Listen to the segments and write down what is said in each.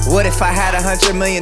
What if I had $100 million?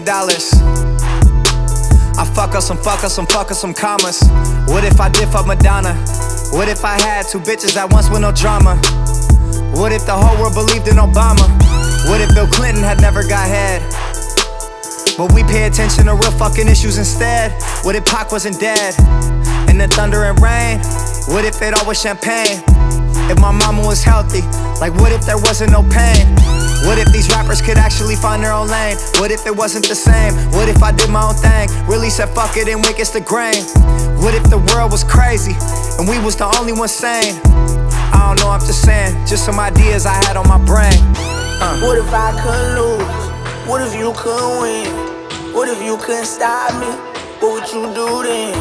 I fuck up some commas. What if I did fuck Madonna? What if I had 2 bitches at once with no drama? What if the whole world believed in Obama? What if Bill Clinton had never got head? But we pay attention to real fucking issues instead. What if Pac wasn't dead? And the thunder and rain, what if it all was champagne? If my mama was healthy, like what if there wasn't no pain? What if these rappers could actually find their own lane? What if it wasn't the same? What if I did my own thing? Really said fuck it and went against the grain? What if the world was crazy and we was the only ones sane? I don't know, I'm just saying, just some ideas I had on my brain. What if I couldn't lose? What if you couldn't win? What if you couldn't stop me? What would you do then?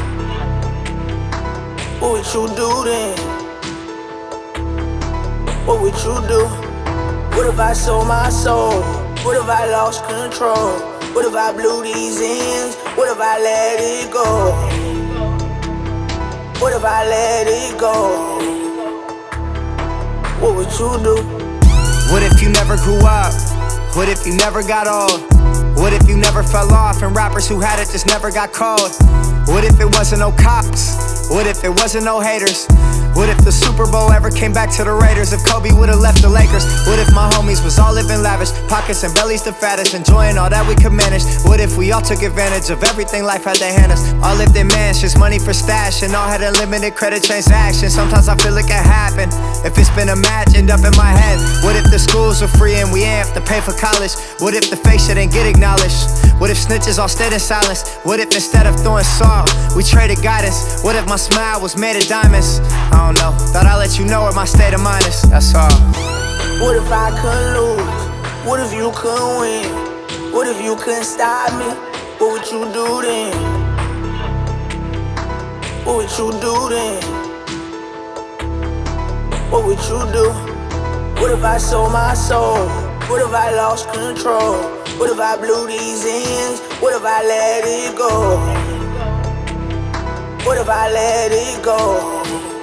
What would you do then? What would you do? What if I sold my soul? What if I lost control? What if I blew these ends? What if I let it go? What if I let it go? What would you do? What if you never grew up? What if you never got old? What if you never fell off and rappers who had it just never got cold? What if it wasn't no cops? What if it wasn't no haters? What if the Super Bowl ever came back to the Raiders? If Kobe would've left the Lakers? What if my homies was all living lavish, pockets and bellies the fattest, enjoying all that we could manage? What if we all took advantage of everything life had to hand us? All lived in mansions, money for stash, and all had unlimited credit transactions. Sometimes I feel it can happen if it's been imagined up in my head. What if the schools were free and we ain't have to pay for college? What if the fake shit didn't get acknowledged? What if snitches all stayed in silence? What if instead of throwing salt, we traded guidance? What if my smile was made of diamonds? I don't know, thought I'd let you know what my state of mind is, that's all. What if I couldn't lose? What if you couldn't win? What if you couldn't stop me? What would you do then? What would you do then? What would you do? What if I sold my soul? What if I lost control? What if I blew these ends? What if I let it go? What if I let it go?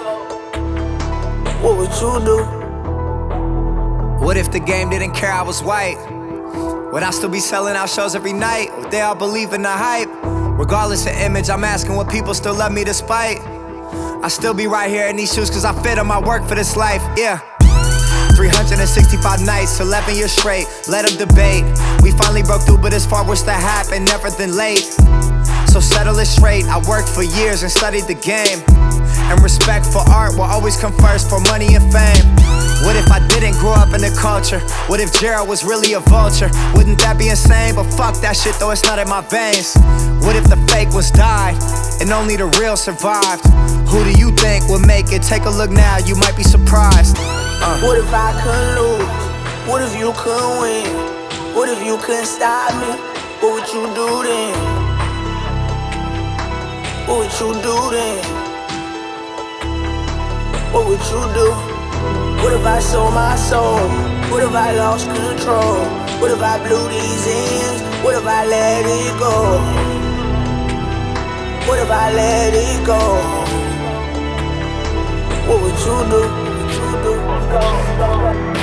What would you do? What if the game didn't care I was white? Would I still be selling out shows every night? Would they all believe in the hype? Regardless of image, I'm asking would people still love me despite? I still be right here in these shoes cause I fit on my work for this life, yeah. 365 nights, 11 years straight, let them debate. We finally broke through, but it's far worse to happen, never than late. So settle it straight, I worked for years and studied the game. And respect for art will always come first for money and fame. What if I didn't grow up in the culture? What if Gerald was really a vulture? Wouldn't that be insane? But fuck that shit though, it's not in my veins. What if the fake ones died and only the real survived? Who do you think would make it? Take a look now, you might be surprised. What if I couldn't lose? What if you couldn't win? What if you couldn't stop me? What would you do then? What would you do then? What would you do? What if I sold my soul? What if I lost control? What if I blew these ends? What if I let it go? What if I let it go? What would you do? What would you do?